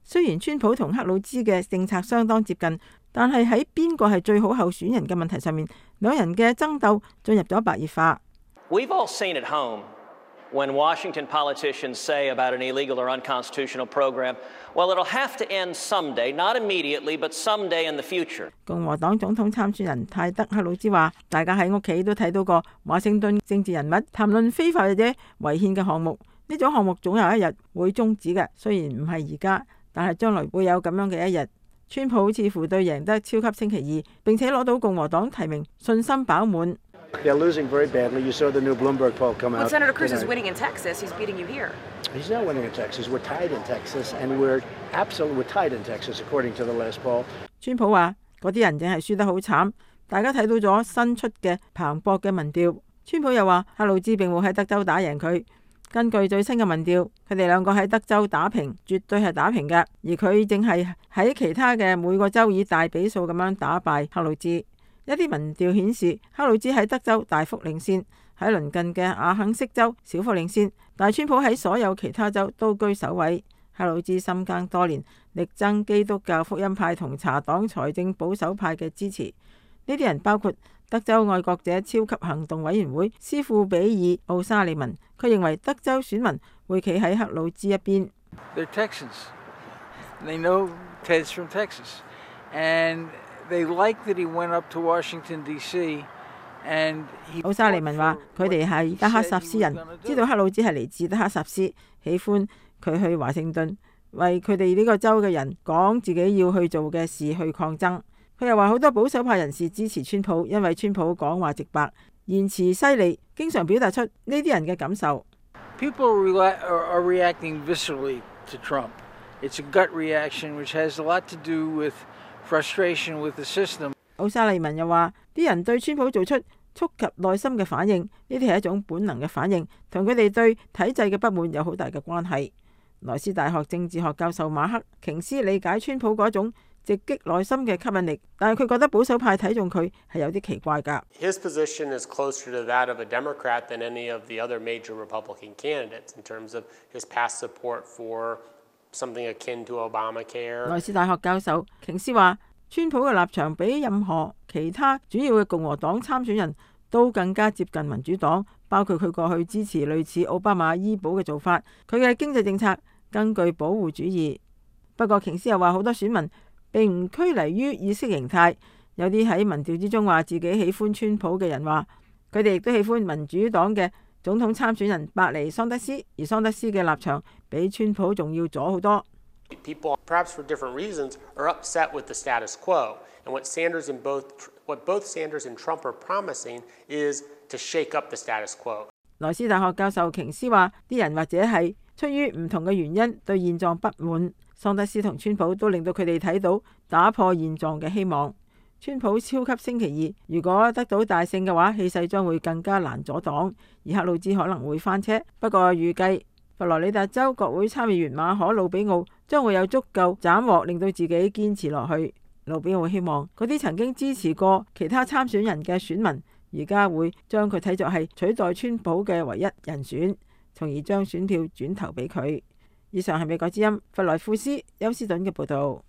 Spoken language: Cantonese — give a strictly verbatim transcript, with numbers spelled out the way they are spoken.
雖然川普同克魯茲嘅政策相當接近，但係喺邊個係最好候選人嘅問題上面，兩人嘅爭鬥進入咗白熱化。 We've all seen at home when Washington politicians say about an illegal or unconstitutional program, well, it'll have to end someday, not immediately, but someday in the future. 共和黨總統參選人泰德·克魯茲話：大家喺屋企都睇到過華盛頓政治人物談論非法或者違憲嘅項目，呢種項目總有一日會終止嘅。雖然唔係而家，但係將來會有咁樣嘅一日。川普似乎對贏得超級星期二並且攞到共和黨提名信心飽滿。 They're losing very badly. You saw the new Bloomberg poll come out. Well, Senator Cruz is winning in Texas. He's beating you here. He's not winning in Texas. We're tied in Texas, and we're absolutely we're tied in Texas, according to the last poll. 川普話：嗰啲人淨係輸得好慘。大家睇到咗新出嘅彭博嘅民調。川普又話：克魯茲並冇喺德州打贏佢。根據最新嘅民調，佢哋兩個喺德州打平，絕對係打平嘅。而佢正係喺其他嘅每個州以大比數咁樣打敗克魯茲。一啲民調顯示，克魯茲喺德州大幅領先，喺鄰近嘅阿肯色州小幅領先，但係川普喺所有其他州都居首位。克魯茲深耕多年，力爭基督教福音派同查黨財政保守派嘅支持。呢啲人包括德州愛國者超級行動委員會斯庫比爾奧沙利文，佢認為德州選民會企喺克魯茲一邊。 They're Texans. They know Ted's from Texas, and they like that he went up to Washington D C. And 奧沙利文話：佢哋係德克薩斯人，知道克魯茲係嚟自德克薩斯，喜歡佢去華盛頓為佢哋呢個州嘅人講自己要去做嘅事去抗爭。佢又話好多保守派人士支持川普，因為川普講話直白、言辭犀利，經常表達出呢啲人嘅感受。 People are reacting viscerally to Trump. It's a gut reaction, which has a lot to do with frustration with the system. 奧沙利文又話：啲人對川普做出觸及內心嘅反應，呢啲係一種本能嘅反應，同佢哋對體制嘅不滿有好大嘅關係。萊斯大學政治學教授馬克·瓊斯理解川普嗰種直擊內心嘅吸引力，但係佢覺得保守派睇中佢係有啲奇怪㗎。 His position is closer to that of a Democrat than any of the other major Republican candidates in terms of his past support for something akin to Obamacare. 萊斯大學教授瓊斯話：川普嘅立場比任何其他主要嘅共和黨參選人都更加接近民主黨，包括佢過去支持類似奧巴馬醫保嘅做法，佢嘅經濟政策根據保護主義。不過瓊斯又話好多選民並唔拘泥於意識形態，有啲喺民調之中話自己喜歡川普嘅人話，佢哋亦都喜歡民主黨嘅總統參選人伯尼桑德斯，而桑德斯嘅立場比川普仲要左好多。 People, perhaps for different reasons, are upset with the status quo. And what Sanders and both, what both Sanders and Trump are promising is to shake up the status quo. 萊斯大學教授瓊斯話：啲人或者係出於唔同嘅原因對現狀不滿，桑德斯同川普都令到佢哋睇到打破現狀嘅希望。川普超級星期二如果得到大勝嘅話，氣勢將會更加難阻擋，而克魯茲可能會翻車。不過預計佛羅里達州國會參議員馬可魯比奧將會有足夠斬獲，令到自己堅持落去。魯比奧希望嗰啲曾經支持過其他參選人嘅選民，而家會將佢睇作係取代川普嘅唯一人選，從而將選票轉投俾佢。以上係美國之音弗萊庫斯休斯頓嘅報導。